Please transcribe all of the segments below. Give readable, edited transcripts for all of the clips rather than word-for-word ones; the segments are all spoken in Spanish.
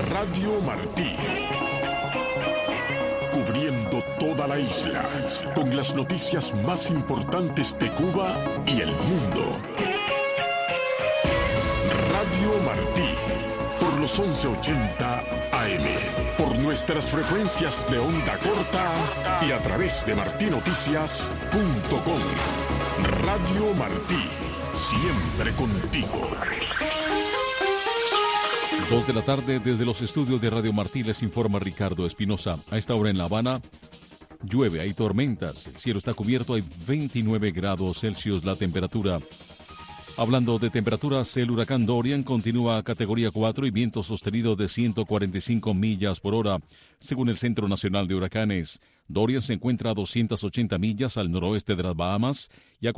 Radio Martí. Cubriendo toda la isla, con las noticias más importantes de Cuba y el mundo. Radio Martí, por los 1180 AM, por nuestras frecuencias de onda corta y a través de martinoticias.com. Radio Martí, siempre contigo. 2 de la tarde, desde los estudios de Radio Martí les informa Ricardo Espinosa. A esta hora en La Habana llueve, hay tormentas, el cielo está cubierto, hay 29 grados Celsius la temperatura. Hablando de temperaturas, el huracán Dorian continúa a categoría 4 y viento sostenido de 145 millas por hora, según el Centro Nacional de Huracanes. Dorian se encuentra a 280 millas al noroeste de las Bahamas y a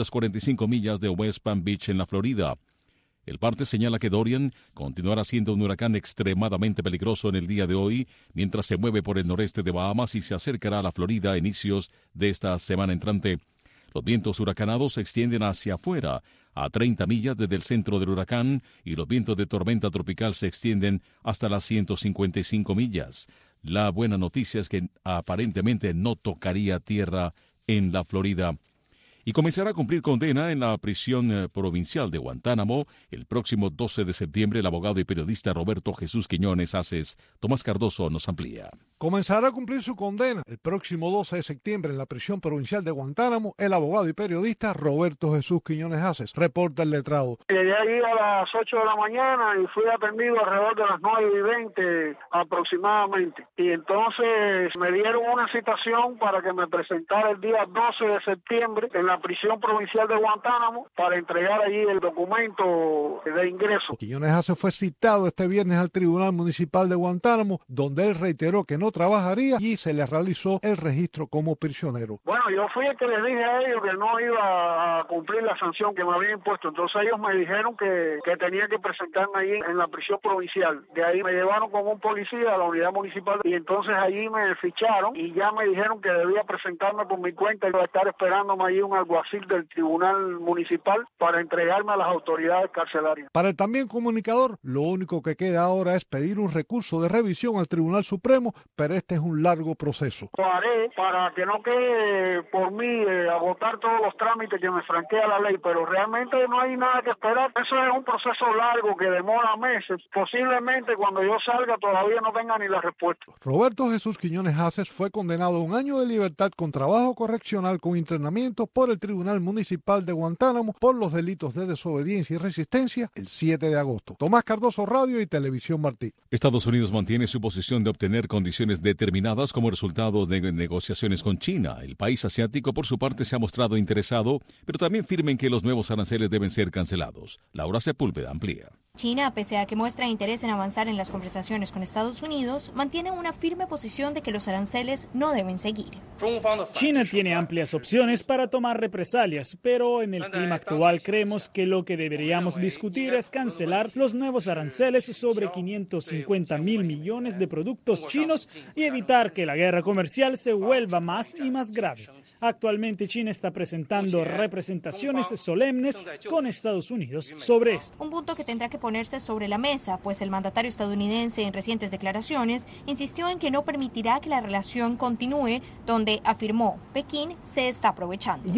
445 millas de West Palm Beach en la Florida. El parte señala que Dorian continuará siendo un huracán extremadamente peligroso en el día de hoy, mientras se mueve por el noreste de Bahamas y se acercará a la Florida a inicios de esta semana entrante. Los vientos huracanados se extienden hacia afuera, a 30 millas desde el centro del huracán, y los vientos de tormenta tropical se extienden hasta las 155 millas. La buena noticia es que aparentemente no tocaría tierra en la Florida. Y comenzará a cumplir condena en la prisión provincial de Guantánamo el próximo 12 de septiembre el abogado y periodista Roberto Jesús Quiñones Aces. Tomás Cardoso nos amplía. Comenzará a cumplir su condena el próximo 12 de septiembre en la prisión provincial de Guantánamo el abogado y periodista Roberto Jesús Quiñones Aces, reporta El Letrado. Llegué allí a las 8 de la mañana y fui atendido alrededor de las 9:20 aproximadamente. Y entonces me dieron una citación para que me presentara el día 12 de septiembre en la prisión provincial de Guantánamo para entregar allí el documento de ingreso. Quiñones Aces fue citado este viernes al Tribunal Municipal de Guantánamo, donde él reiteró que no trabajaría y se le realizó el registro como prisionero. Bueno, yo fui el que les dije a ellos que no iba a cumplir la sanción que me habían impuesto, entonces ellos me dijeron que tenía que presentarme allí en la prisión provincial. De ahí me llevaron con un policía a la unidad municipal y entonces allí me ficharon y ya me dijeron que debía presentarme por mi cuenta y iba a estar esperándome allí un alguacil del Tribunal Municipal para entregarme a las autoridades carcelarias. Para el también comunicador, lo único que queda ahora es pedir un recurso de revisión al Tribunal Supremo, pero este es un largo proceso. Lo haré para que no quede por mí agotar todos los trámites que me franquea la ley, pero realmente no hay nada que esperar. Eso es un proceso largo que demora meses. Posiblemente cuando yo salga todavía no tenga ni la respuesta. Roberto Jesús Quiñones Aces fue condenado a 1 año de libertad con trabajo correccional con internamiento por el Tribunal Municipal de Guantánamo por los delitos de desobediencia y resistencia el 7 de agosto. Tomás Cardoso, Radio y Televisión Martí. Estados Unidos mantiene su posición de obtener condiciones determinadas como resultado de negociaciones con China. El país asiático, por su parte, se ha mostrado interesado, pero también firme en que los nuevos aranceles deben ser cancelados. Laura Sepúlveda amplía. China, pese a que muestra interés en avanzar en las conversaciones con Estados Unidos, mantiene una firme posición de que los aranceles no deben seguir. China tiene amplias opciones para tomar represalias, pero en el clima actual creemos que lo que deberíamos discutir es cancelar los nuevos aranceles sobre 550.000 millones de productos chinos y evitar que la guerra comercial se vuelva más y más grave. Actualmente China está presentando representaciones solemnes con Estados Unidos sobre esto. Un punto que tendrá que ponerse sobre la mesa, pues el mandatario estadounidense en recientes declaraciones insistió en que no permitirá que la relación continúe, donde afirmó Pekín se está aprovechando.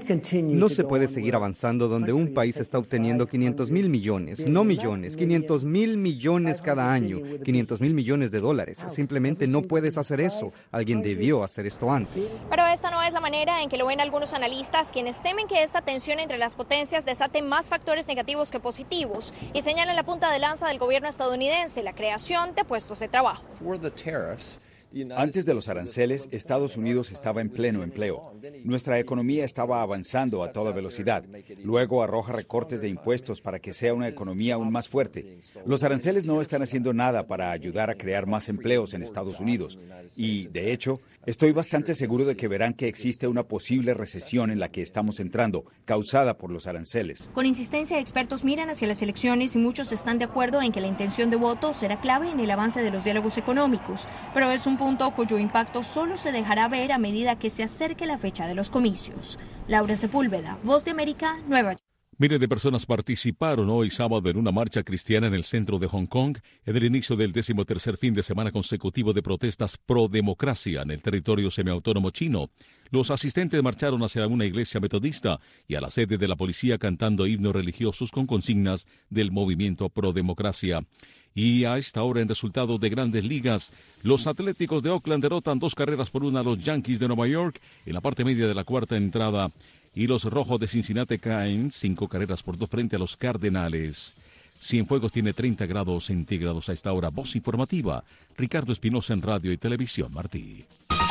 No se puede seguir avanzando donde un país está obteniendo 500.000 millones, no millones, 500.000 millones cada año, 500.000 millones de dólares. Simplemente no puedes hacer eso. Alguien debió hacer esto antes. Pero esta no es la manera en que lo ven algunos analistas, quienes temen que esta tensión entre las potencias desate más factores negativos que positivos y señalan la punta de lanza del gobierno estadounidense, la creación de puestos de trabajo. Antes de los aranceles, Estados Unidos estaba en pleno empleo. Nuestra economía estaba avanzando a toda velocidad. Luego arroja recortes de impuestos para que sea una economía aún más fuerte. Los aranceles no están haciendo nada para ayudar a crear más empleos en Estados Unidos. Y, de hecho, estoy bastante seguro de que verán que existe una posible recesión en la que estamos entrando, causada por los aranceles. Con insistencia, expertos miran hacia las elecciones y muchos están de acuerdo en que la intención de voto será clave en el avance de los diálogos económicos, pero es un punto cuyo impacto solo se dejará ver a medida que se acerque la fecha de los comicios. Laura Sepúlveda, Voz de América, Nueva York. Miles de personas participaron hoy sábado en una marcha cristiana en el centro de Hong Kong en el inicio del 13º fin de semana consecutivo de protestas pro democracia en el territorio semiautónomo chino. Los asistentes marcharon hacia una iglesia metodista y a la sede de la policía cantando himnos religiosos con consignas del movimiento pro democracia. Y a esta hora, en resultado de Grandes Ligas, los Atléticos de Oakland derrotan 2-1 a los Yankees de Nueva York en la parte media de la cuarta entrada. Y los Rojos de Cincinnati caen 5-2 frente a los Cardenales. Cienfuegos tiene 30 grados centígrados a esta hora. Voz informativa, Ricardo Espinosa en Radio y Televisión Martí.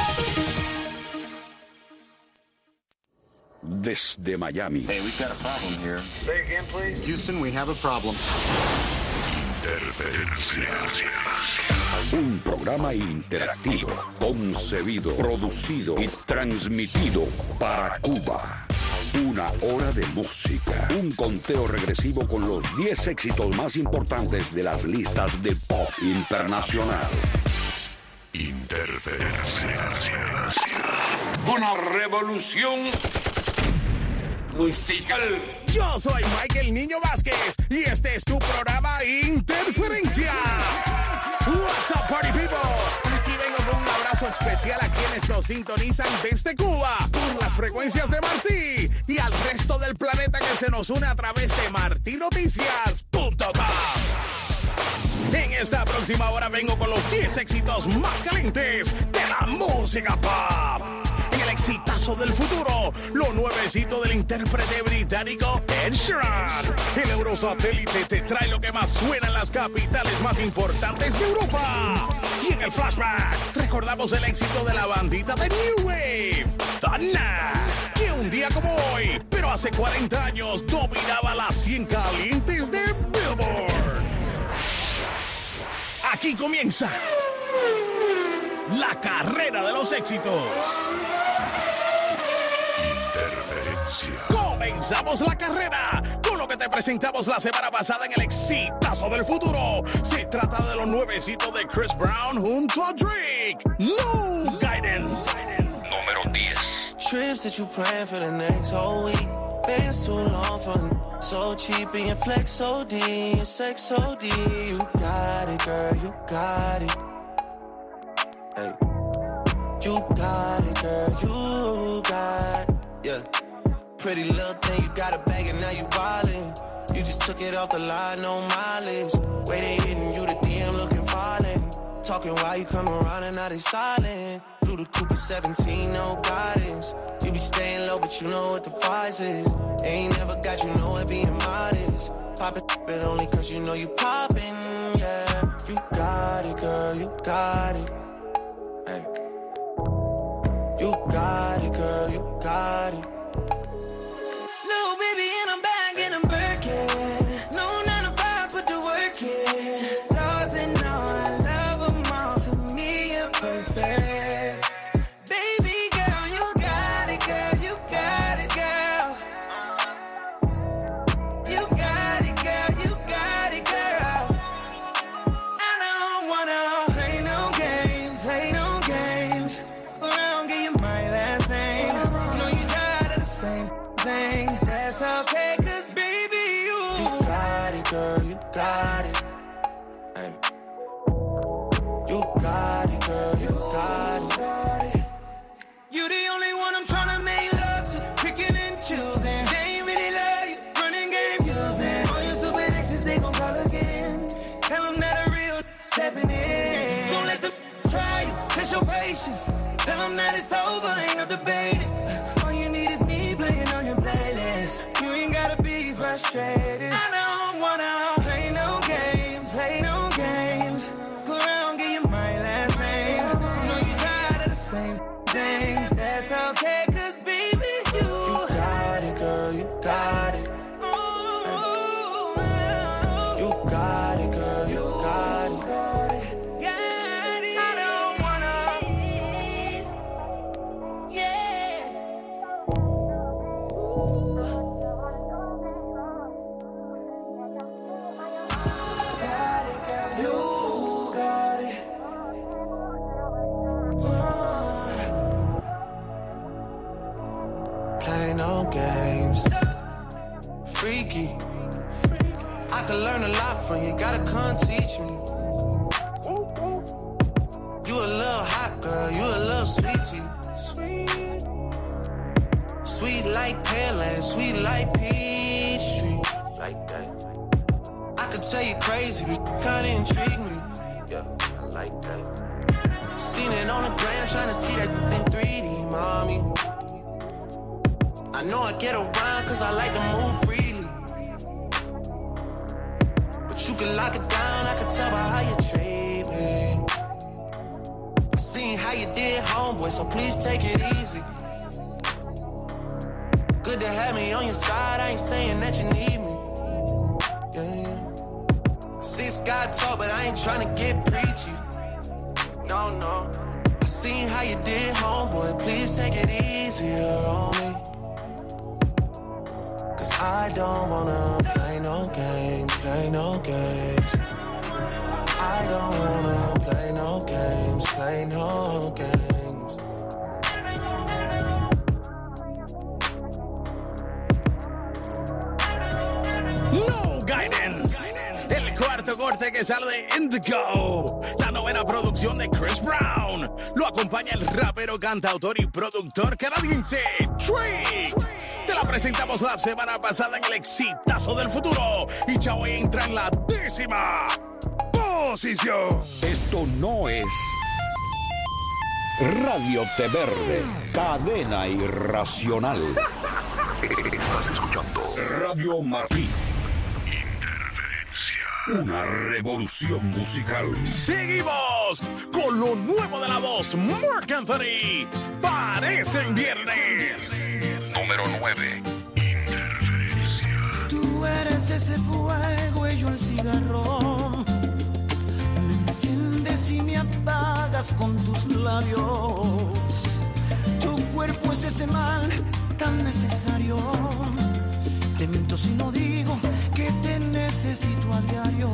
Desde Miami. Hey, we've got a problem here. Say again, please. Houston, we have a problem. Interferencia. Un programa interactivo, concebido, producido y transmitido para Cuba. Una hora de música. Un conteo regresivo con los 10 éxitos más importantes de las listas de pop internacional. Interferencia. Una revolución musical. Yo soy Michael Niño Vázquez y este es tu programa Interferencia. What's up, party people? Aquí vengo con un abrazo especial a quienes nos sintonizan desde Cuba por las frecuencias de Martí y al resto del planeta que se nos une a través de martinoticias.com. En esta próxima hora vengo con los 10 éxitos más calientes de la música pop. En el exitazo del futuro, lo nuevecito del intérprete británico Ed Sheeran. El Eurosatélite te trae lo que más suena en las capitales más importantes de Europa. Y en el flashback, recordamos el éxito de la bandita de New Wave, The Knack, que un día como hoy, pero hace 40 años, dominaba las 100 calientes de Billboard. Aquí comienza la carrera de los éxitos. Interferencia. Comenzamos la carrera con lo que te presentamos la semana pasada en el exitazo del futuro. Se trata de lo nuevecito de Chris Brown junto a Drake. No Guidance. Número 10. Trips that you plan for the next whole week. Bands too long for so cheap and your flex OD, your sex OD. You got it, girl, you got it. Hey. You got it, girl, you got it. Yeah. Pretty little thing, you got a bag and now you wildin'. You just took it off the line, no mileage. Way they hitting you, the DM looking violent. Talking while you come around and now they silent. Through the Cooper 17, no guidance. You be staying low, but you know what the price is. Ain't never got you know it being modest. Pop it only cause you know you poppin', yeah. You got it, girl, you got it. Hey. You got it, girl, you got it. Little baby, and I'm back in a Birkin. No 9 to 5, put the work in. Laws and all, I love them all. To me, you're perfect. Baby girl, you got it, girl, you got it, girl. You got it, girl, you got it, girl. I don't wanna play no games, around, give you my last name. No, you got it, the same thing. That's okay, cause baby, you got it, girl, you got it. Hey. You got it, girl, you got it. You the only one I'm tryna make love to, picking and choosing. They ain't really love you, running game using. All your stupid exes, they gon' call again. Tell them that a real stepping in. Don't let them try you, test your patience. Tell them that it's over, ain't no debating. All you need is me playing on your playlist. You ain't gotta be frustrated. I don't wanna play no games, Go around, give you my last name. No, you tired of the same thing. That's okay, cause baby, you got it, girl, you got it. You got it, girl, you got it. I don't wanna, yeah. Got it, girl, you got it. come teach me. You a little hot girl, you a little sweetie. Sweet like Pearland, sweet like Peachtree. Like that. I could tell you crazy, but you kinda intrigue me. Yeah, I like that. Seen it on the gram, trying to see that in 3D, mommy. I know I get around cause I like to move freely. But you can lock it down, I can tell by how you treat me. Seen how you did, homeboy, so please take it easy. Good to have me on your side, I ain't saying that you need me. Yeah. 6 got tall, but I ain't tryna get preachy. No, no. I seen how you did, homeboy, please take it easier on me. Cause I don't wanna play no games, play no games. I don't wanna play no games, play no games. No Guidance. El cuarto corte que sale de Indigo. La novena producción de Chris Brown. Lo acompaña el rapero, cantautor y productor canadiense Trick. Te la presentamos la semana pasada en el exitazo del futuro. Y ya hoy entra en la 10ª posición. Esto no es Radio Té Verde, cadena irracional. Estás escuchando Radio Martí. Una revolución musical. Seguimos con lo nuevo de la voz, Marc Anthony. Parecen viernes. Número 9. Tú eres ese fuego y yo el cigarro. Me enciendes y me apagas con tus labios. Tu cuerpo es ese mal tan necesario. Te miento si no digo que te necesito a diario.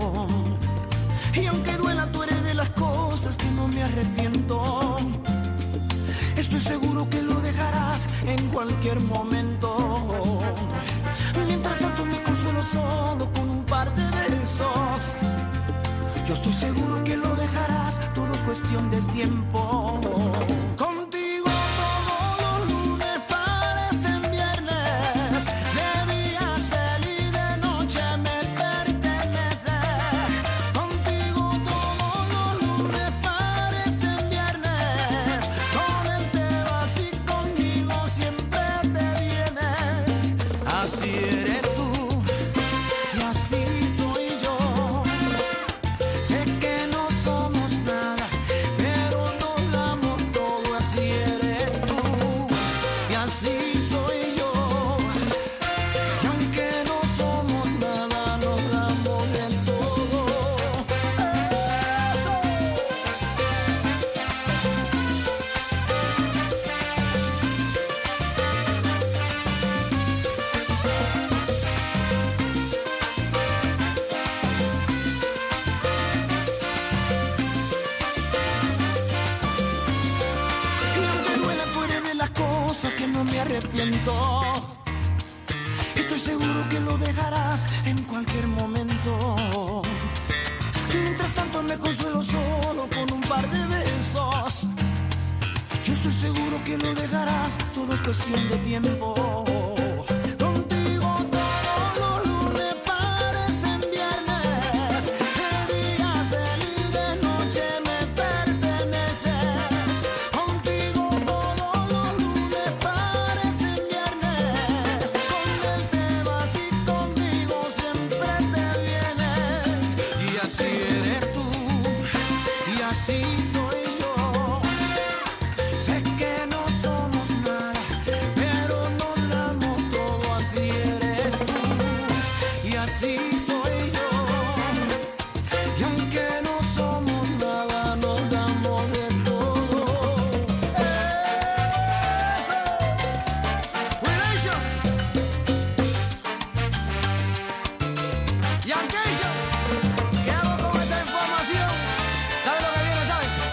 Y aunque duela, tú eres de las cosas que no me arrepiento. Estoy seguro que lo dejarás en cualquier momento. Mientras tanto me consuelo solo con un par de besos. Yo estoy seguro que lo dejarás, todo es cuestión de tiempo. Contigo todos los lunes parecen viernes. De día feliz, de noche me pertenece. Contigo todos los lunes parecen viernes. Con él te vas y conmigo siempre te vienes. Así eres tú y así soy yo. Sé que no somos nada, pero nos damos todo. Así eres tú y así soy yo. Y aunque no somos nada, nos damos del todo. Eso. Y aunque duela, tú eres de las cosas que no me arrepiento. Estoy seguro que lo dejarás en cualquier momento. Mientras tanto me consuelo solo con un par de besos. Yo estoy seguro que lo dejarás, todo es cuestión de tiempo. Contigo todos los lunes parecen viernes. De día feliz, de noche me perteneces. Contigo todos los lunes parecen viernes. Con él te vas y conmigo siempre te vienes. Y así eres tú y así soy yo. Sé que no somos nada, pero nos damos todo. Así eres tú y así soy yo. Y aunque no somos nada, nos damos de todo. Eso. Relation. Y Acation. ¿Qué hago con esta información? ¿Sabe lo que viene, sabe?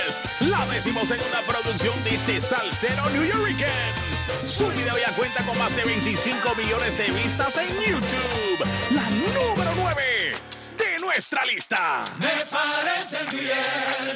Noches, la 12ª producción de este salsero newyorrican. Su video ya cuenta con más de 25 millones de vistas en YouTube. La número 9 de nuestra lista. Me parece bien.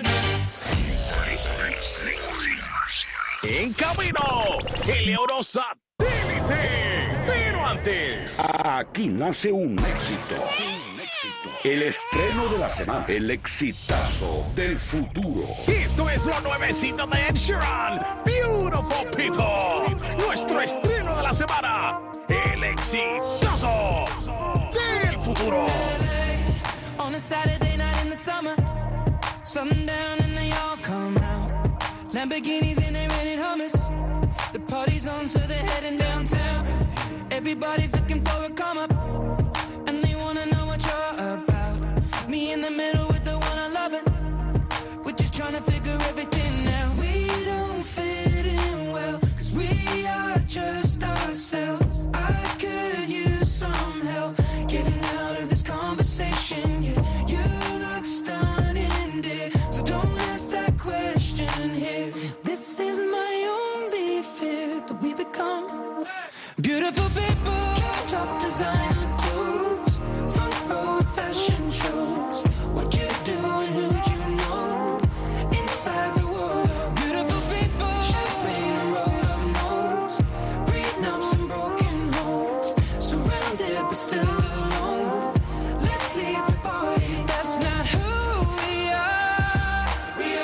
En camino, el Eurosatélite. Pero antes, aquí nace un éxito. El estreno de la semana. El exitazo del futuro. Esto es lo nuevecito de Ed Sheeran. Beautiful People. Nuestro estreno de la semana. El exitazo del futuro. On a Saturday night in the summer, sundown and they all come out. Lamborghinis and they rented hummus. The party's on, so they're heading downtown. Everybody's looking for a come up, and they wanna know what you're about. Me in the middle with the one I love it. We're just trying to figure everything out. We don't fit in well, 'cause we are just ourselves. I could use some help getting out of this conversation. Yeah, you look stunning, dear, so don't ask that question here. This is my only fear, that we become beautiful people. Top designer clothes, front row fashion shows. What you do and who'd you know? Inside the world of beautiful people. Champagne and rolled up nose, prenups and broken homes. Surrounded but still alone. Let's leave the party. That's not who we are. We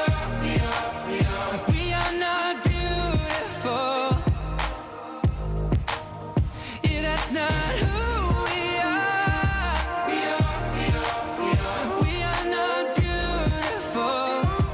are not beautiful. Yeah, that's not who we are. We are not beautiful.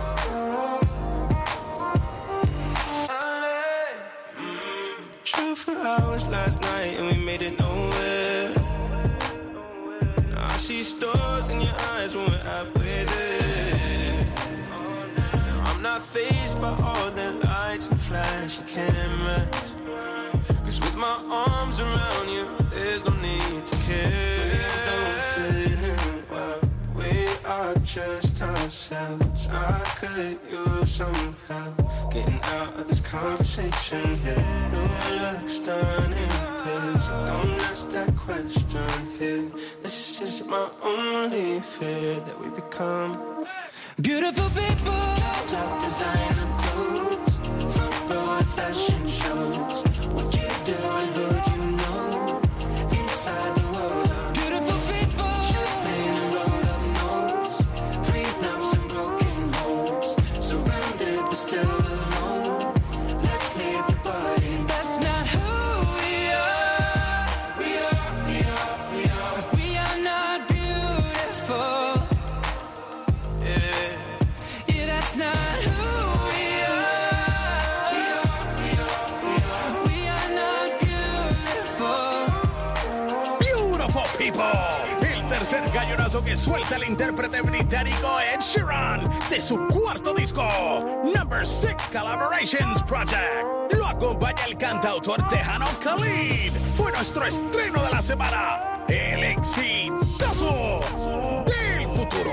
Drove for hours last night and we made it nowhere. Now I see stars in your eyes when we're halfway there. Now I'm not fazed by all the lights and flashy cameras. 'Cause with my arms around you, there's no need to care. We don't fit in well, we are just ourselves. I could use some help getting out of this conversation here. You look stunning, please don't ask that question here. This is my only fear, that we become beautiful people. Top designer clothes, front row fashion shows. What you do and who'd you know? Inside the world of beautiful people. Champagne and rolled up nose, prenups and broken homes. Surrounded but still alone. Let's leave the party. That's not who we are. We are not beautiful. Yeah, that's not who we are. We are not beautiful. Beautiful People. El tercer cañonazo que suelta el intérprete británico Ed Sheeran de su cuarto disco, Number 6 Collaborations Project. Lo acompaña el cantautor tejano Khalid. Fue nuestro estreno de la semana. El exitazo del futuro.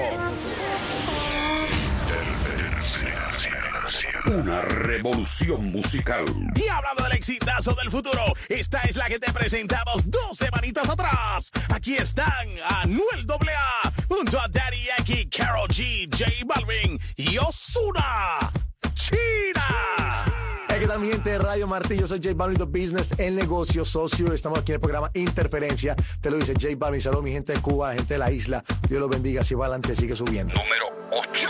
Una revolución musical. Y hablando del exitazo del futuro, esta es la que te presentamos 2 semanitas atrás. Aquí están Anuel AA junto a Daddy Yankee, Karol G, J Balvin y Ozuna. China. ¿Qué tal, mi gente de Radio Martí? Yo soy J Balvin, The Business, el negocio socio. Estamos aquí en el programa Interferencia. Te lo dice J Balvin. Saludos, mi gente de Cuba, la gente de la isla. Dios los bendiga. Si va adelante, sigue subiendo. Número 8.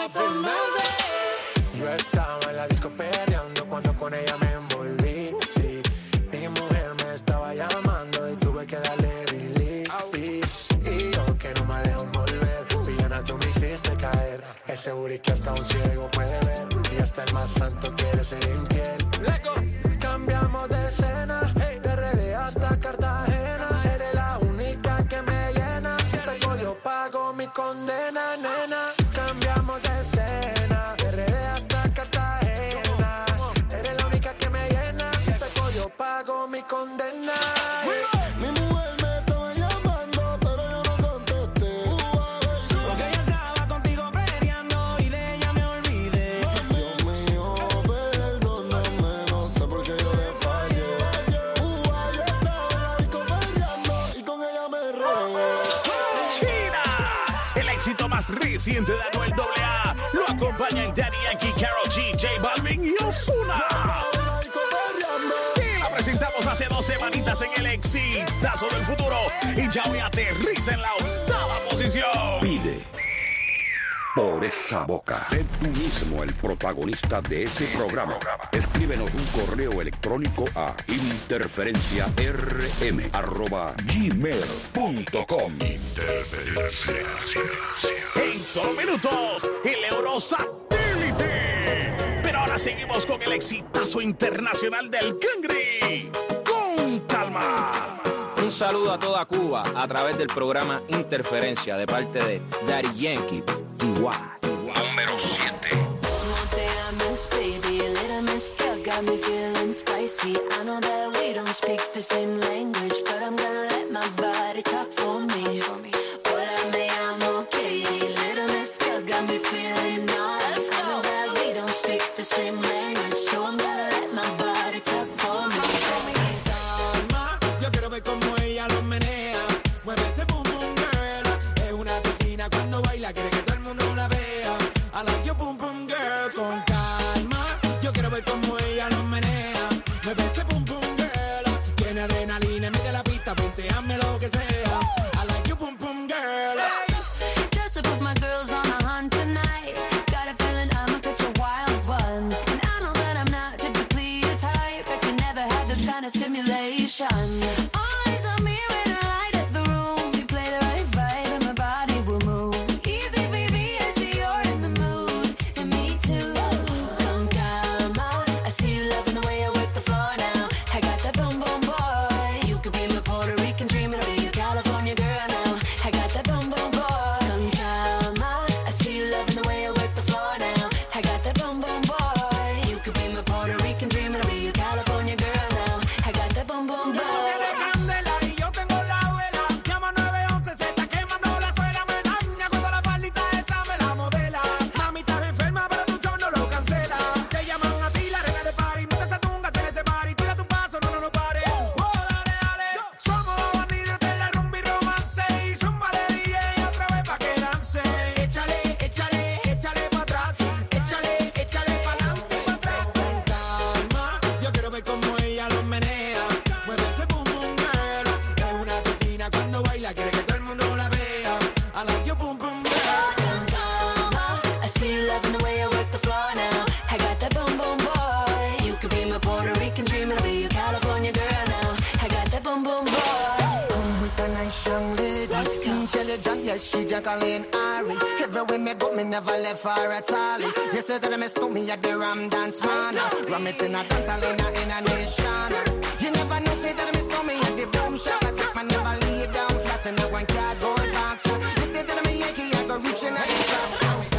me conoce. Yo estaba en la disco peleando cuando con ella me envolví. Sí, mi mujer me estaba llamando y tuve que darle delete. Y yo que no me dejo envolver, villana tú me hiciste caer. Ese booty que hasta un ciego puede ver y hasta el más santo quiere ser infiel. Cambiamos de escena, de RD hasta Cartagena. Eres la única que me llena. Si peco yo pago mi condena, nena. Cambiamos de escena, de RD hasta Cartagena. Eres la única que me llena. Si peco yo pago mi condena. Mi mujer me estaba llamando, pero yo no contesté. Porque ella estaba contigo peleando y de ella me olvidé. Dios mío, perdóname, no sé por qué yo le fallé. Yo estaba en la disco peleando y con ella me regué. China, el éxito más reciente de Anuel AA. Lo acompañan Daddy Yankee, Karol G, J Balvin y Ozuna. Y la presentamos hace 2 semanitas en el exitazo del futuro. Y ya hoy aterriza en la 8ª posición. Pide por esa boca. Sé tú mismo el protagonista de este programa. Escríbenos un correo electrónico a interferenciarm@gmail.com. En solo minutos, el Eurosatélite. Pero ahora seguimos con el exitazo internacional del Cangri. Con calma. Un saludo a toda Cuba a través del programa Interferencia de parte de Daddy Yankee. Igual. Número 7. Got me feeling spicy. I know that we don't speak the same language, but I'm gonna let my body talk for me. Hola, me llamo Katie. Little Miss Girl got me feeling nice. I know that we don't speak the same language, so I'm gonna let my body talk for me. Calma, yo quiero ver cómo ella lo menea. Mueve ese boom boom girl. Es una asesina cuando baila, quiere que todo el mundo la vea. I like your boom boom girl. Con calma, yo quiero ver cómo ella lo menea. Mueve ese boom boom girl. Tiene adrenalina en medio de la pista, venteame lo que sea. I like your boom boom girl. Just to put my girls on a hunt tonight. Got a feeling I'ma catch a wild one. And I know that I'm not typically your type, but you never had this kind of stimulation. All eyes on me when I light up the room. You play the right vibe and my body will move. Easy, baby, I see you're in the mood. And me too. Con calma, I see you loving the way I work the floor now. I got that boom boom boy. You could be my Puerto Rican dream, and I'll be your California girl now. I got that boom boom boy. Con calma, I see you loving the way I work the floor now. I got that boom boom boy. You could be my Puerto Rican dream, and I'll be your California girl now. I got that boom boom boy. Candela y yo tengo la vela. Llama 911, se está quemando la suela. Me daña cuando la faldita esa me la modela. Mami, estás enferma, pero tu show no lo cancela. Te llaman a ti, la reina de party. Monta esa tunga, ten ese party. Tira tu paso, no pare. Oh, dale, dale. Somos bandidos de la rumba y romance. Y zúmbale DJ otra vez pa' que dance. Échale, échale, échale pa' atrás. Échale, échale pa' adelante y pa' atrás. Con calma, yo quiero ver cómo ella lo menea. Mueve ese boom boom girl. Es una asesina cuando baila, quiere que todo el mundo la vea. I like your boom boom girl. Con calma, I see you loving the way I work the floor now. I got that boom boom boy. You could be my Puerto Rican dream, and I'll be your California girl now. I got that boom boom boy. Come with a nice young lady. Intelligent, yes, she Jacqueline Ari. Everywhere me go, me never left her at all. You say that I miss me at the Ram Dance Man. Ram it in a dance hall in a nation. You never know, say that I miss me at the boom shop. I take my never lay down flat in a one cardboard box. You say that I'm a Yankee, I go reaching out the top.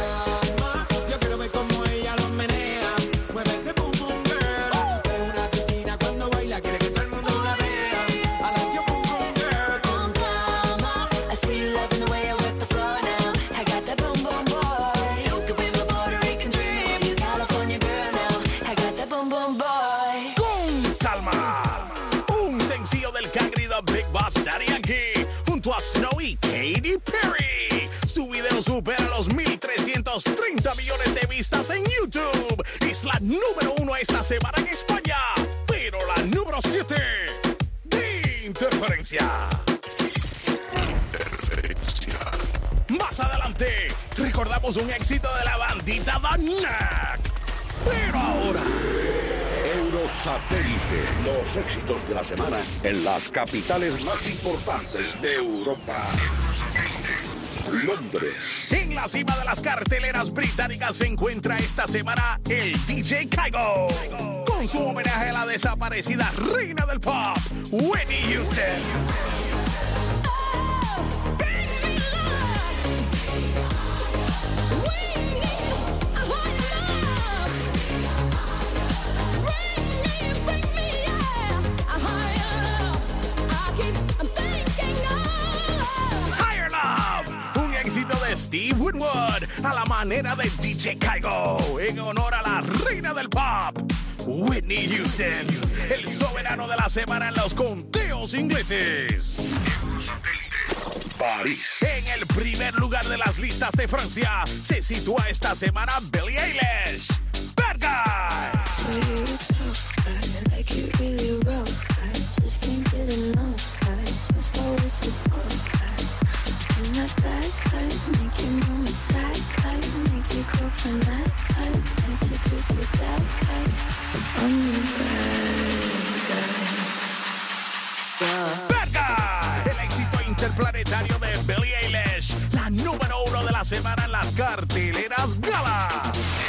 Calma, yo quiero ver cómo ella lo menea. Mueve ese boom boom girl. Es una asesina cuando baila, quiere que todo el mundo la vea. I like your boom boom girl. Con calma, I see you loving the way I work the floor now. I got that boom boom boy. You could be my Puerto Rican dream, you California girl now. I got that boom boom boy. Con calma. Un sencillo del Cangri The Big Boss Daddy Yankee junto a Snow y Katy Perry. Su video supera los 1.330 millones de vistas en YouTube. Es la número 1 esta semana en España, pero la número 7 de Interferencia. Más adelante, recordamos un éxito de la bandita Danak. Pero ahora, Eurosatélite, los éxitos de la semana en las capitales más importantes de Europa. Londres. En la cima de las carteleras británicas se encuentra esta semana el DJ Kygo, con su homenaje a la desaparecida reina del pop, Whitney Houston. Steve Winwood, a la manera de DJ Kygo, en honor a la reina del pop, Whitney Houston, el soberano de la semana en los conteos ingleses. París. En el primer lugar de las listas de Francia se sitúa esta semana Billie Eilish, Bad Guy. Bad Guy, el éxito interplanetario de Billie Eilish, la número 1 de la semana en las carteleras Gala.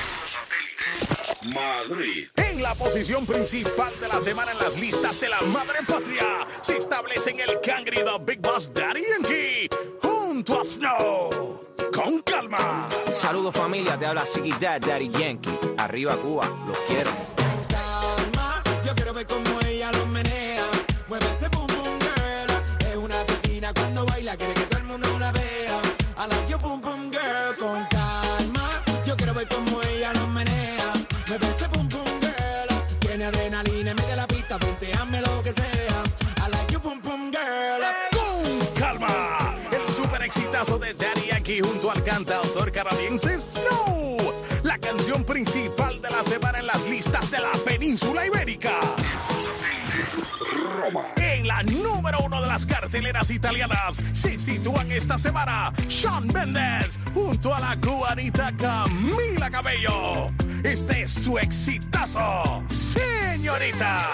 Madrid. En la posición principal de la semana en las listas de la madre patria se establecen el Cangri de Big Boss Daddy Yankee junto a Snow. Con calma. Saludos familia, te habla Ziggy Dad, Daddy Yankee. Arriba Cuba, los quiero. Con calma, yo quiero ver cómo ella lo menea. Mueve ese boom boom girl. Es una asesina cuando baila, quiere que todo el mundo la vea. I like your boom boom girl. Con calma, yo quiero ver cómo ella lo menea. Mueve ese boom boom girl. Tiene adrenalina y mete la pista, venteame lo que sea. I like your boom boom girl. Con calma. El super exitazo de Daddy Yankee junto al cantautor canadiense Snow. La canción principal de la semana en las listas de la península ibérica. Roma. En la número 1 de las carteleras italianas se sitúan esta semana Shawn Mendes junto a la cubanita Camila Cabello. Este es su exitazo, Señorita.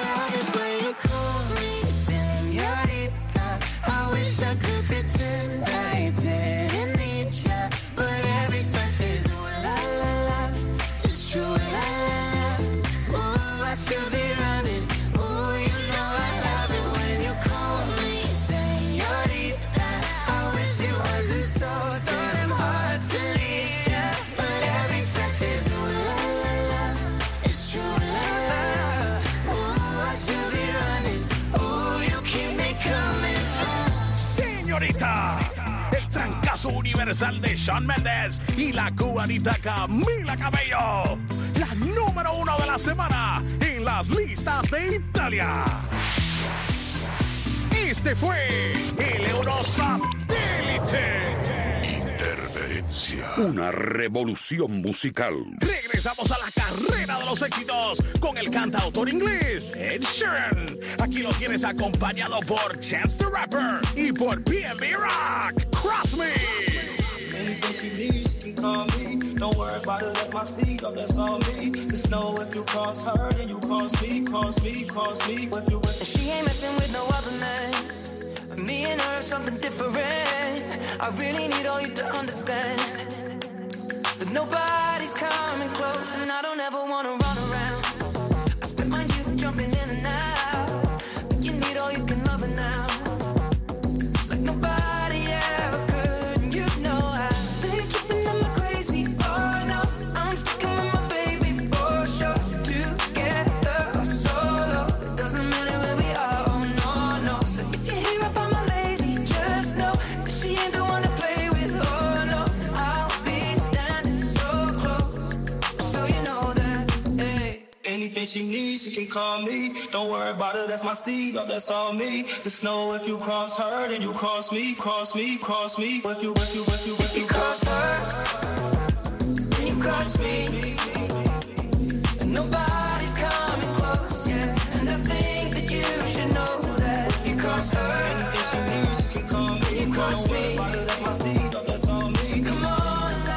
I wish I could pretend I didn't need ya, but every touch is ooh la la la, it's true la la la. Ooh, I should be running. Ooh, you know I love it when you call me señorita. I wish it wasn't so damn hard to leave ya, but every touch is ooh la la la, it's true la la la. Ooh, I should be running. Ooh, you keep me coming. Señorita, el trancazo universal de Shawn Mendes y la cubanita Camila Cabello, la número 1 de la semana en las listas de Italia. Este fue el Eurosatélite. Interferencia. Una revolución musical. Regresamos a la carrera de los éxitos con el cantautor inglés Ed Sheeran. Aquí lo tienes acompañado por Chance the Rapper y por B&B Rock. Cross Me. Anything she needs, she can call me. Don't worry about it, that's my seed, oh, that's all me. Just know if you cross her, then you cross me, cross me, cross me. If you with She ain't messing with no other man. Me and her, something different. I really need all you to understand that nobody's coming close, and I don't ever wanna run around. I spent my youth jumping in and out, but you need all you can love her now, like nobody ever could. And you know I stay tripping on my crazy. Oh no, I'm sticking with my baby for sure. Together or solo, it doesn't matter where we are. Oh no, no. So if you hear about my lady, just know that she ain't the one to play with. Oh no, I'll be standing so close, so you know that. Hey. anything she needs, she can call me. Don't worry about it, that's my seed, oh, that's all me. Just know if you cross her, then you cross me, cross me, cross me. If you cross her, then you cross me. And nobody's coming close, yeah. And I think that you should know that if you cross her, anything she needs, she can call me. You cross me. Don't worry about it, that's my seed, oh, that's all me. So come on,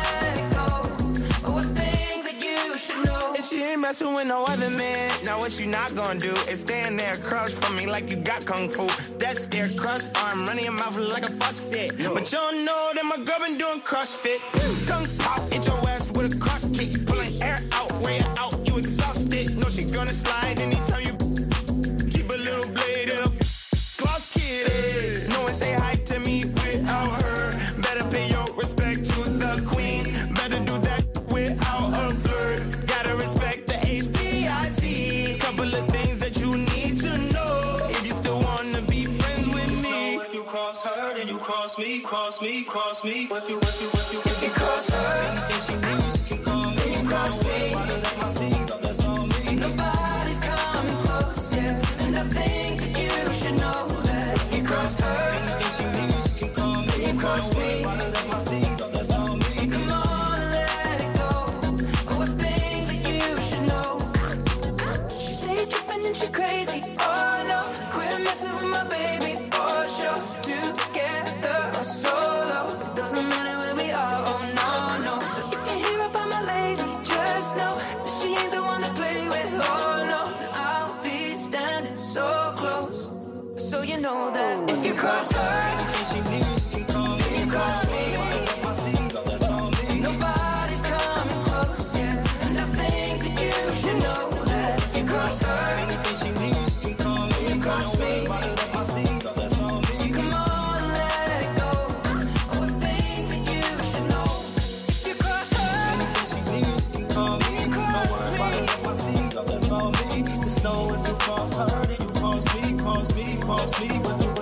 messing with no other man. Now what you not gonna do is stand there crouch for me like you got kung fu. That's their crust arm running your mouth like a faucet. But you don't know that my girl been doing CrossFit. Kung pop, hit your ass with a cross kick. Pulling air out, way out, you exhausted. No, she gonna slide anytime you keep a little blade of gloss kid. No one say hi to me without her. Better pay your respect to the queen. Better do that without a flirt. Gotta respect the HBIC. Couple of things that you need to know if you still wanna be friends with me. So if you cross her, then you cross me, cross me, cross me. If you cross her, anything she needs, she can call me. You cross me, that's my scene, that's all me. Nobody's coming close, yeah. And I think that you should know that if you cross her, anything she needs, she can call me. You cross me, that's my scene, that's all me. So come on, let it go. Oh, I think that you should know. She stay tripping and she crazy. Oh no, quit messing with my baby. For sure, together or solo, it doesn't matter where we are. Oh no, no. So if you hear about my lady, just know that she ain't the one to play with. Oh no, I'll be standing so close, so you know that if you cross her, she needs, she can call me. You cross me, that's my scene, that's all me. Nobody's coming close, yeah. And I think that you should know that if you cross her, anything she needs, she can call me. You cross me, that's my scene, that's all me. So come on, let it go. Oh, I think that you should know. If you cross her, anything she needs, she can call me. You cross me, that's my scene, that's all me. Just know if you cross her, then you cross me, cross me, cross me.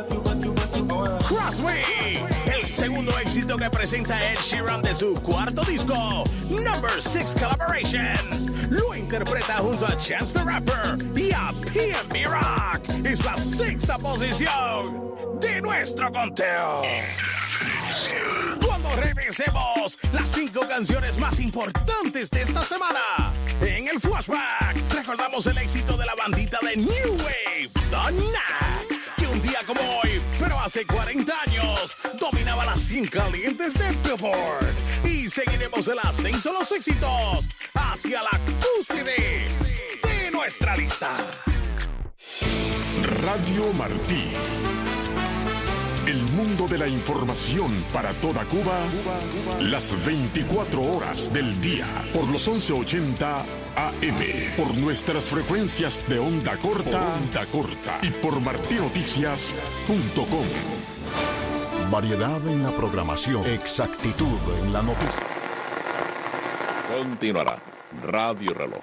Cross Me, el segundo éxito que presenta Ed Sheeran de su cuarto disco, Number 6 Collaborations. Lo interpreta junto a Chance the Rapper y a PNB Rock. Es la sexta posición de nuestro conteo. Cuando revisemos las 5 canciones más importantes de esta semana, en el flashback recordamos el éxito de la bandita de New Wave, The Knack, que un día como hoy, pero hace 40 años, dominaba las 100 calientes de Billboard. Y seguiremos el ascenso de los éxitos hacia la cúspide de nuestra lista. Radio Martí. El mundo de la información para toda Cuba, las 24 horas del día, por los 1180 AM, por nuestras frecuencias de onda corta, y por martinoticias.com. Variedad en la programación, exactitud en la noticia. Continuará Radio Reloj.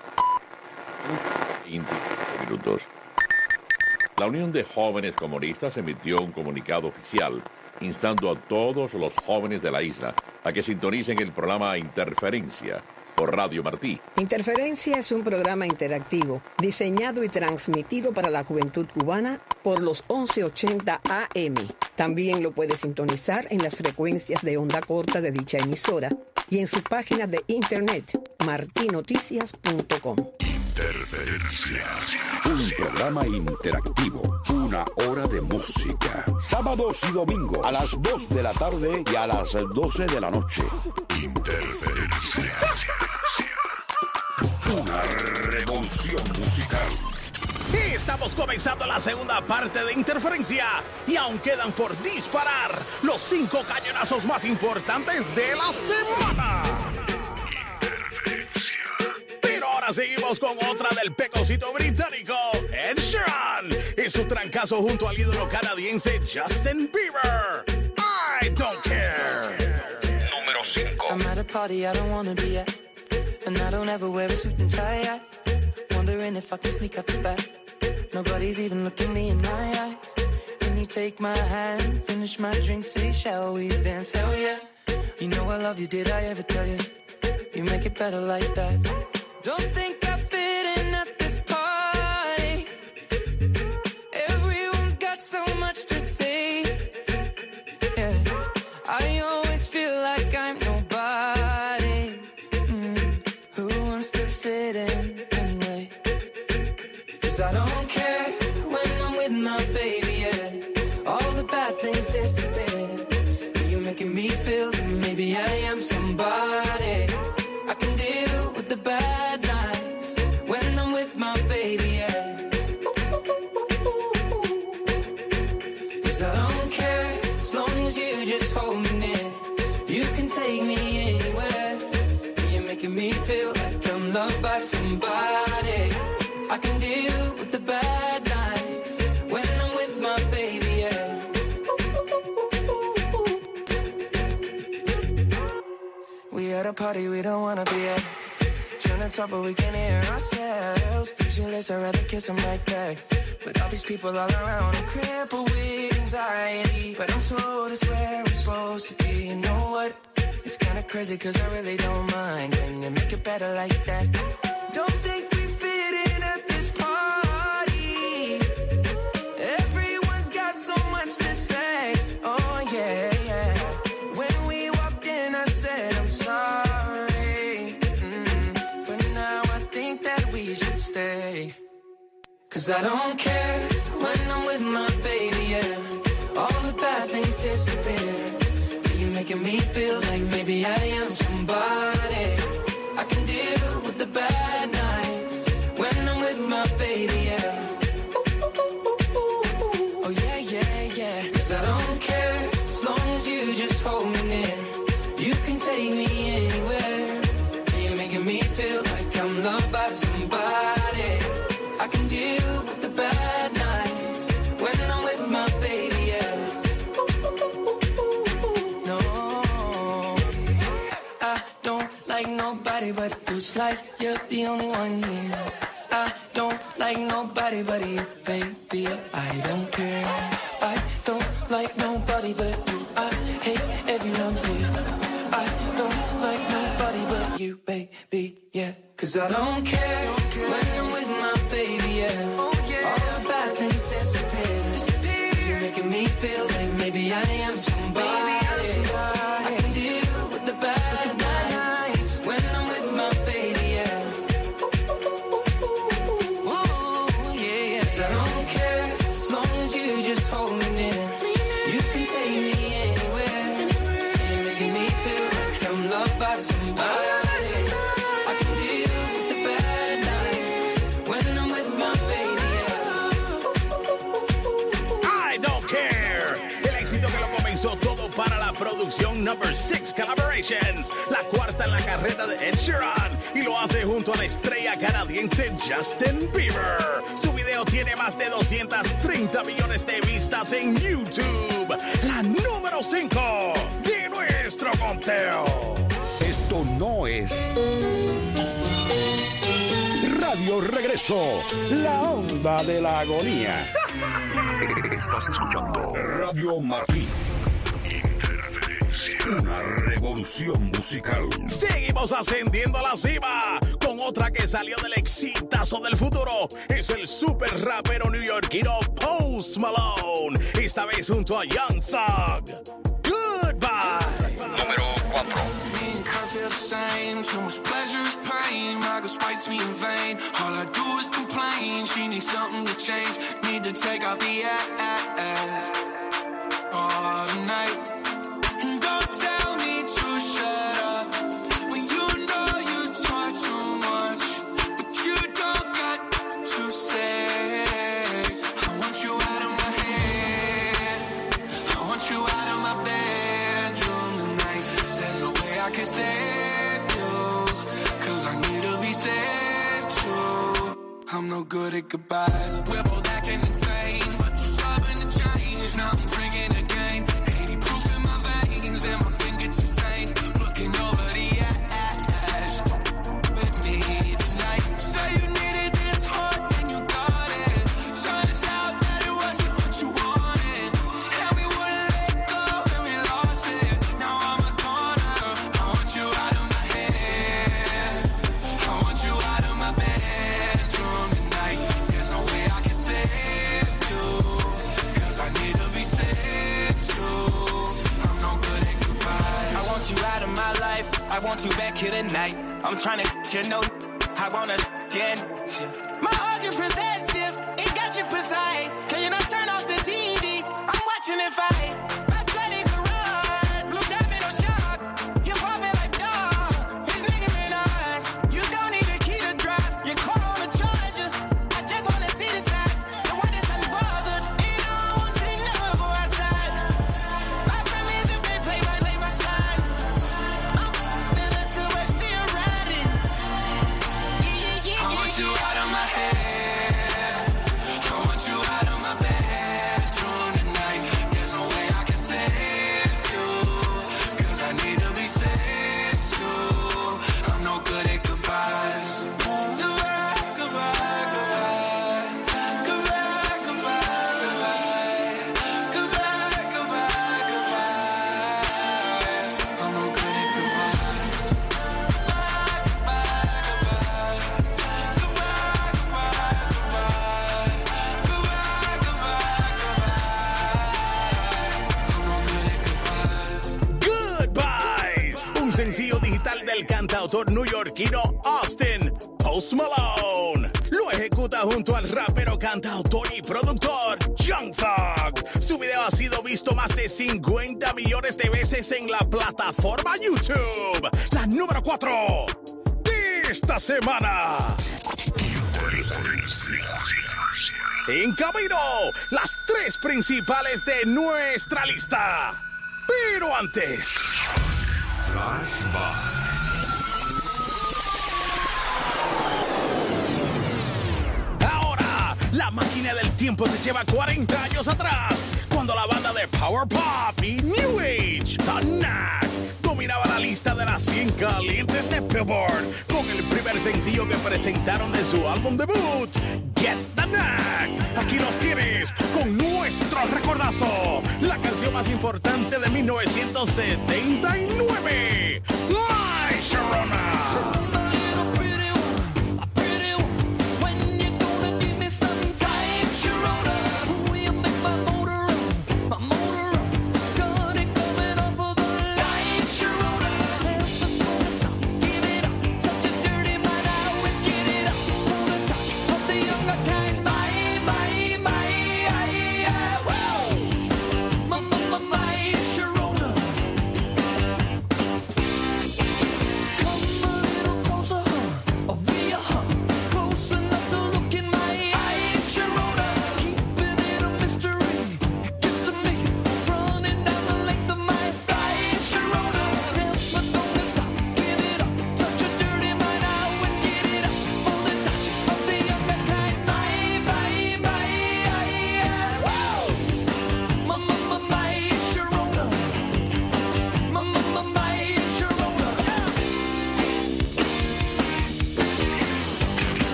20 minutos. La Unión de Jóvenes Comunistas emitió un comunicado oficial instando a todos los jóvenes de la isla a que sintonicen el programa Interferencia por Radio Martí. Interferencia es un programa interactivo diseñado y transmitido para la juventud cubana por los 1180 AM. También lo puede sintonizar en las frecuencias de onda corta de dicha emisora y en su página de internet martinoticias.com. Interferencia. Un programa interactivo. Una hora de música. Sábados y domingos a las 2 de la tarde y a las 12 de la noche. Interferencia. Una revolución musical. Y estamos comenzando la segunda parte de Interferencia. Y aún quedan por disparar los 5 cañonazos más importantes de la semana. Ahora seguimos con otra del pecosito británico, Ed Sheeran, y su trancazo junto al ídolo canadiense Justin Bieber, I Don't Care. Número 5. I'm at a party I don't wanna be at, and I don't ever wear a suit and tie. Wondering if I can sneak out the back. Nobody's even looking me in my eyes. Can you take my hand, finish my drink, say shall we dance? Hell yeah. You know I love you, did I ever tell you? You make it better like that. Don't think I fit in at this party. Everyone's got so much to say. Yeah, I always feel like I'm nobody. Who wants to fit in anyway? 'Cause I don't care when I'm with my baby, yeah. All the bad things disappear. You're making me feel that maybe I am somebody. I can deal with the bad nights somebody. I can deal with the bad nights when I'm with my baby, yeah. We at a party we don't wanna be at. Trying to talk but we can't hear ourselves. Pictureless, I'd rather kiss them right back. But all these people all around, I'm crippled with anxiety. But I'm told it's where I'm supposed to be. You know what? It's kinda crazy cause I really don't mind. Can you make it better like that? Don't think we fit in at this party. Everyone's got so much to say. Oh yeah, yeah. When we walked in I said I'm sorry. But now I think that we should stay. Cause I don't care when I'm with my baby, yeah. All the bad things disappear. You're making me feel like maybe I am somebody. I can deal with the bad nights when I'm with my baby, yeah. Oh yeah, yeah, yeah. Cause I don't care as long as you just hold me near. You can take me anywhere. You're making me feel like I'm loved by somebody. I can deal with the bad nights when I'm with my baby, yeah. No, I don't like nobody but you. It's like you're the only one here. I don't like nobody but you, baby. I don't care. I don't like nobody but you. I hate everyone here. I don't like nobody but you, baby, yeah. Cause I don't care when I'm with my baby, yeah. Oh, yeah. All the bad things disappear. You're making me feel like maybe I am somebody. I can deal with the bad nights when I'm with my baby, yeah. Ooh, yeah, yeah. Cause I don't care as long as you just hold me near. You can take me anywhere. You're making me feel like I'm loved by somebody. Para la producción Number 6 Collaborations, la cuarta en la carrera de Ed Sheeran, y lo hace junto a la estrella canadiense Justin Bieber. Su video tiene más de 230 millones de vistas en YouTube. La número 5 de nuestro conteo. Esto no es Radio Regreso, la onda de la agonía. Estás escuchando Radio Martí. Una revolución musical. Seguimos ascendiendo a la cima con otra que salió del exitazo del futuro. Es el super rapero neoyorquino Post Malone. Esta vez junto a Young Thug. Goodbye. Número 4. Feel the same, too much pleasure is pain. My girl spites me in vain. All I do is complain. She needs something to change. Need to take off the ass all night. And don't tell me to shut up when you know you talk too much, but you don't got to say. I want you out of my head. I want you out of my bedroom tonight. There's no way I can save you, 'cause I need to be saved too. I'm no good at goodbyes. We're both acting insane, but you're stubborn to change. Now I'm drinking again. 80 proof in my veins and my fingertips insane. Looking over the ash with me tonight. Say you needed this heart and you got it. Turns out that it wasn't what you wanted, and we wouldn't let go and we lost it. Now I'm a goner. I want you out of my head. I want you out of my bedroom tonight. There's no way I can save you, 'cause I need to be saved too. I'm no good at goodbyes. I want you out of my life. I want you back here tonight. I'm trying to you know. I wanna get you. My heart is possessive. It got you precise. Can you not turn off the TV? I'm watching it fight. Athletic garage. Blue diamond or shark. You're popping like dog. It's Nicki Minaj. You don't need a key to drive. Your car on the charger. I just wanna see the side. The one that's unbothered. You know I want you to never go outside. My promise if they play my side. I'm better to it, still riding. Yeah, yeah, instrumental del cantautor neoyorquino Austin Post Malone. Lo ejecuta junto al rapero, cantautor y productor Young Thug. Su video ha sido visto más de 50 millones de veces en la plataforma YouTube. La número 4 de esta semana. En camino, las 3 principales de nuestra lista. Pero antes... Ahora, la máquina del tiempo te lleva 40 años atrás, cuando la banda de Power Pop y New Age, The Knack, dominaba la lista de las 100 calientes de Billboard, con el primer sencillo que presentaron de su álbum debut, Get the Knack. Aquí los tienes con nuestro recordazo, la canción más importante de 1979, My Sharona.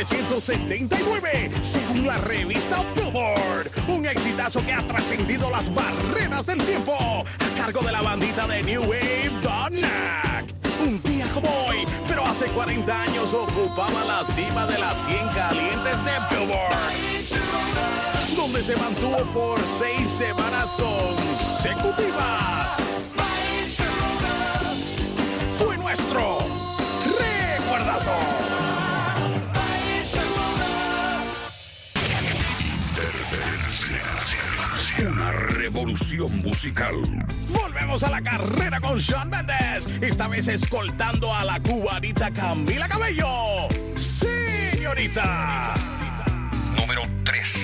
1979, según la revista Billboard. Un exitazo que ha trascendido las barreras del tiempo, a cargo de la bandita de New Wave, The Knack. Un día como hoy, pero hace 40 años ocupaba la cima de las 100 calientes de Billboard, donde se mantuvo por 6 semanas consecutivas. Fue nuestro recuerdazo. Una revolución musical. Volvemos a la carrera con Shawn Mendes, esta vez escoltando a la cubanita Camila Cabello. Señorita. Número 3.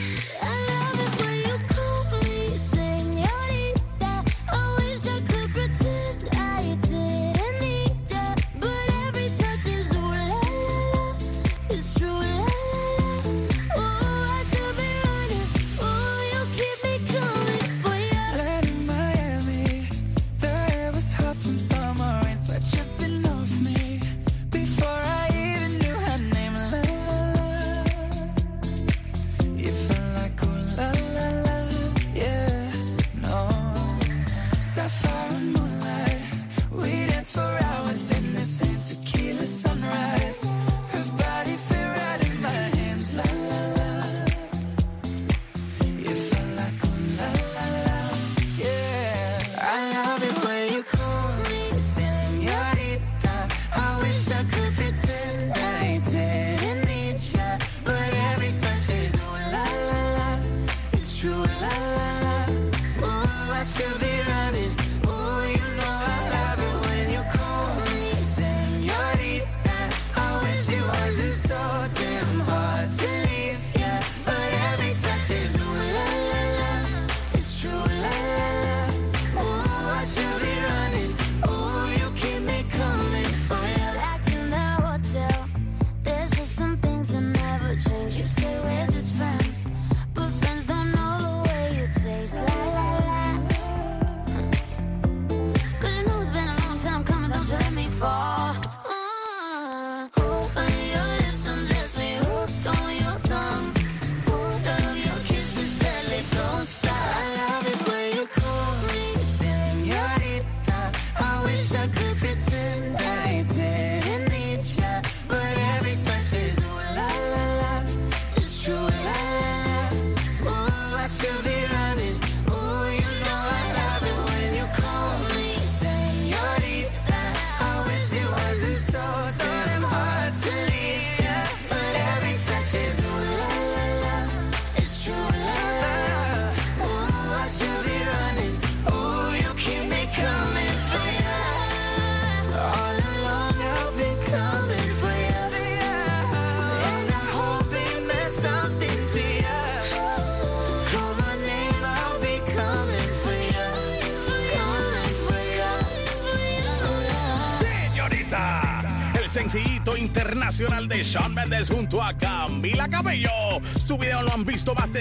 Sencillito internacional de Shawn Mendes junto a Camila Cabello. Su video lo han visto más de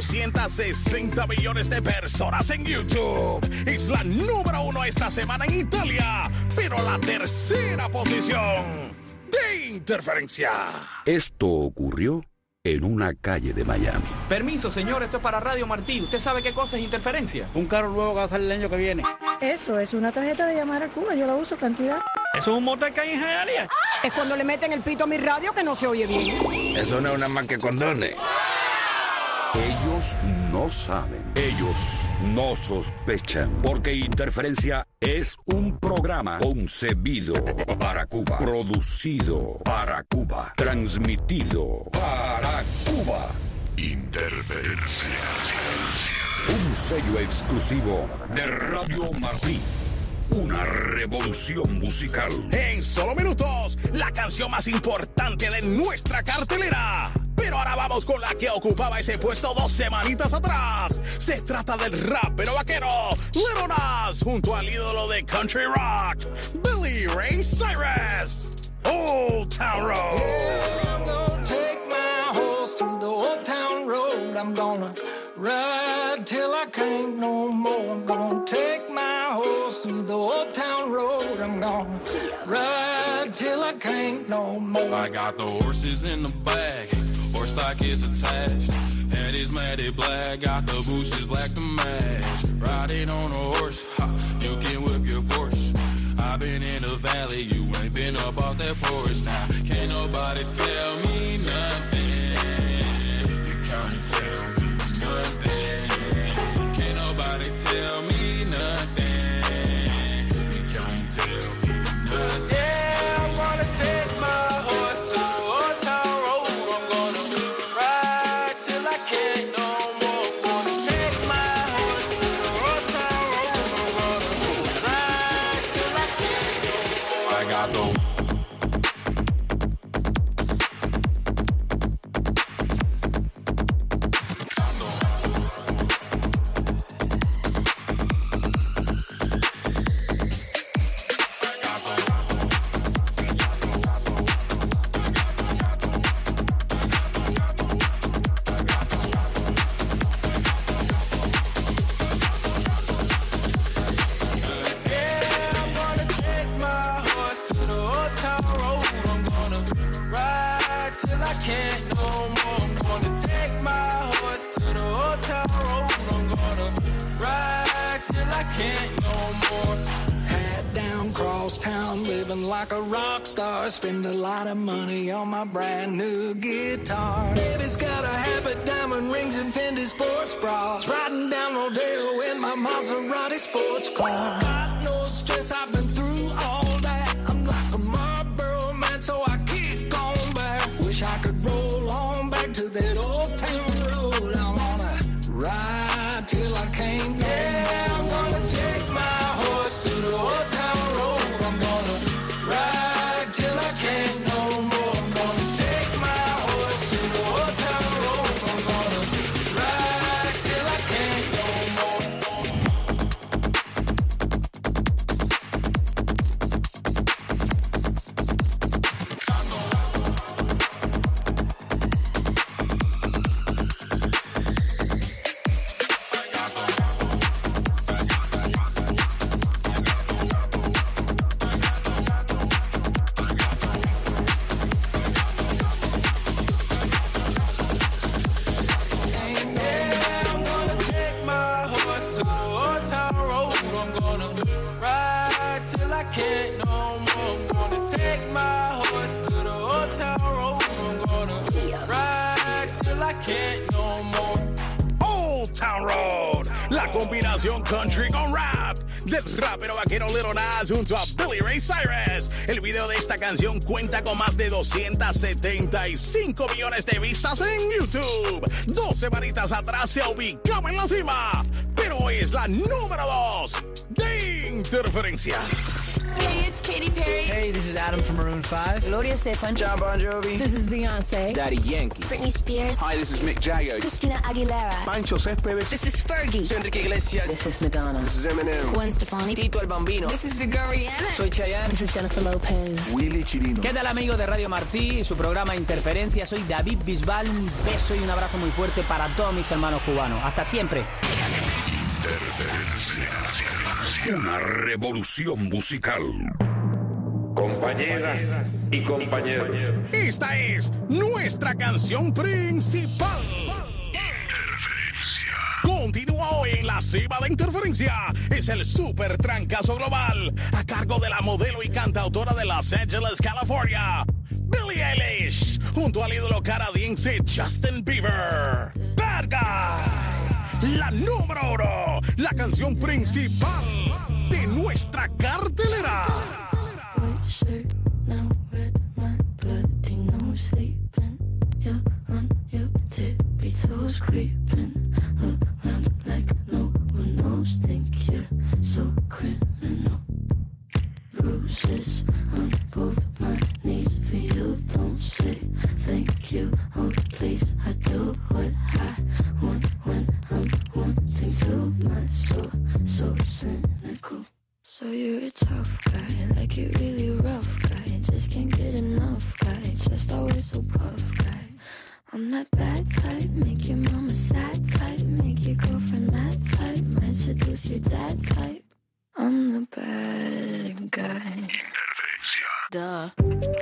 460 millones de personas en YouTube. Es la número 1 esta semana en Italia, pero la tercera posición de Interferencia. Esto ocurrió en una calle de Miami. Permiso, señor, esto es para Radio Martí. ¿Usted sabe qué cosa es interferencia? Un carro nuevo que va a salir el año que viene. Eso es una tarjeta de llamar a Cuba. Yo la uso cantidad. ¿Eso es un motor que hay en Hialeah? Es cuando le meten el pito a mi radio que no se oye bien. Eso no es una más que condones. Ellos no saben. Ellos no sospechan. Porque Interferencia es un programa concebido para Cuba. Producido para Cuba. Transmitido para Cuba. Interferencia. Un sello exclusivo de Radio Martí. Una revolución musical. En solo minutos, la canción más importante de nuestra cartelera. Pero ahora vamos con la que ocupaba ese puesto 2 semanitas atrás. Se trata del rapero vaquero Lil Nas junto al ídolo de country rock Billy Ray Cyrus. Old Town Road. Yeah, I'm gonna take my horse through the old town road. I'm gonna ride till I can't no more. I'm gonna take my my horse through the old town road. I'm gonna ride till I can't no more. I got the horses in the bag, horse stock is attached. Head is matted black, got the bushes black to match. Riding on a horse, ha, you can whip your Porsche. I've been in the valley, you ain't been up off that porch. Now, can't nobody tell me nothing. You can't tell me nothing. Can't nobody tell me nothing. You can't tell me nothing. Yeah, I'm gonna take my horse to the old town road. I'm gonna ride till I can't no more. Gonna take my horse to the old town road. I'm gonna ride till I can't no more. I got the like a rock star, spend a lot of money on my brand new guitar. Baby's got a habit, diamond rings and Fendi sports bras. Riding down Rodeo in my Maserati sports car. Got no stress, I've been through all that. I'm like a Marlboro man, so I keep going back. Wish I could roll on back to that old town road. I wanna ride till I can't no more. I'm gonna take my horse to the old town road. I'm gonna ride till I can't no more. I'm gonna take my horse to the old town road. I'm gonna ride till I can't no more. Combinación country con rap del rapero vaquero Lil Nas junto a Billy Ray Cyrus. El video de esta canción cuenta con más de 275 millones de vistas en YouTube. 2 semanitas atrás se ubicaba en la cima, pero es la número 2 de Interferencia. Hey, it's Katy Perry. Hey, this is Adam from Maroon 5. Gloria Estefan. John Bon Jovi. This is Beyonce. Daddy Yankee. Britney Spears. Hi, this is Mick Jagger. Christina Aguilera. Pancho Céspedes. This is Fergie. Enrique Iglesias. This is Madonna. This is Eminem. Gwen Stefani. Tito el Bambino. This is the girl Rihanna. Soy Chayanne. This is Jennifer Lopez. Willy Chirino. ¿Qué tal, amigo de Radio Martí y su programa Interferencia? Soy David Bisbal. Un beso y un abrazo muy fuerte para todos mis hermanos cubanos. Hasta siempre. Interferencia. Una revolución musical. Compañeras y compañeros. Esta es nuestra canción principal. Interferencia. Continúa hoy en la cima de Interferencia. Es el super trancazo global a cargo de la modelo y cantautora de Los Angeles, California, Billie Eilish, junto al ídolo canadiense Justin Bieber. Bad Guy, la número 1, la canción principal de nuestra cartelera. Shirt, now red, my bloody nose sleeping. You're on your tippy toes, creeping around like no one knows. Think you're so criminal. Bruises on both my knees for you. Don't say thank you. Oh, please, I do what I want when I'm wanting to. My soul, so cynical. So you're a tough guy, like you're really rough guy. Just can't get enough guy, just always so puff guy. I'm that bad type, make your mama sad type, make your girlfriend mad type, might seduce your dad type. guy. Duh.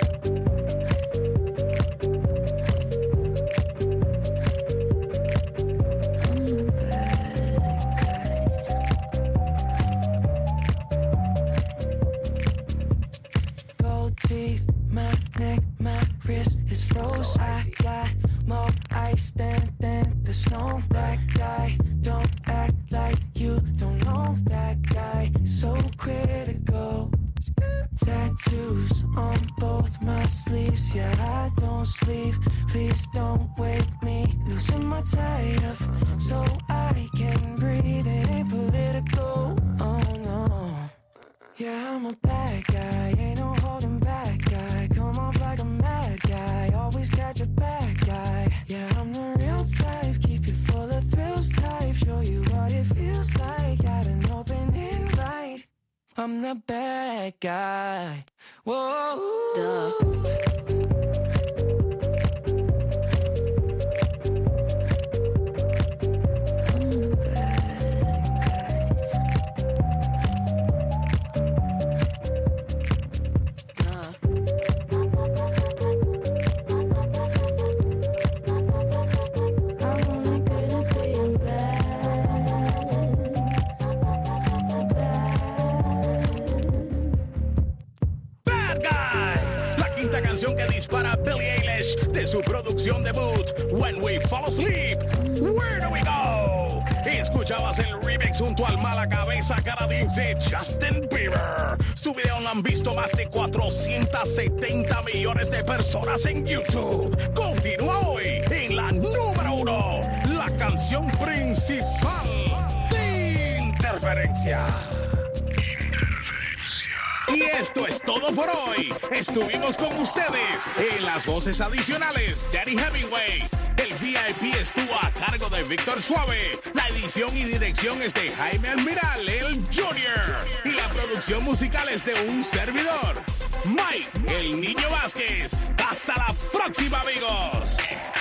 Teeth, my neck, my wrist is froze. I got more ice than the snow. That guy, don't act like you don't know that guy. So critical. Tattoos on both my sleeves. Yeah, I don't sleep. Please don't wake me. Losing my tie up so I can breathe. It ain't political. Oh no. Yeah, I'm a bad guy. Ain't no holding back guy. Come off like a mad guy. Always got your back guy. Yeah, I'm the real type. Keep you full of thrills type. Show you what it feels like. Got an open invite. I'm the bad guy. Whoa. Duh. Que dispara Billie Eilish de su producción debut When We Fall Asleep. Where do we go? Escuchabas el remix junto al mala cabeza canadiense Justin Bieber. Su video lo han visto más de 470 millones de personas en YouTube. Continúa hoy en la número 1, la canción principal de Interferencia. Y esto es todo por hoy. Estuvimos con ustedes en las voces adicionales. Daddy Hemingway. El VIP estuvo a cargo de Víctor Suave. La edición y dirección es de Jaime Almiral, el Junior. Y la producción musical es de un servidor, Mike, el Niño Vázquez. Hasta la próxima, amigos.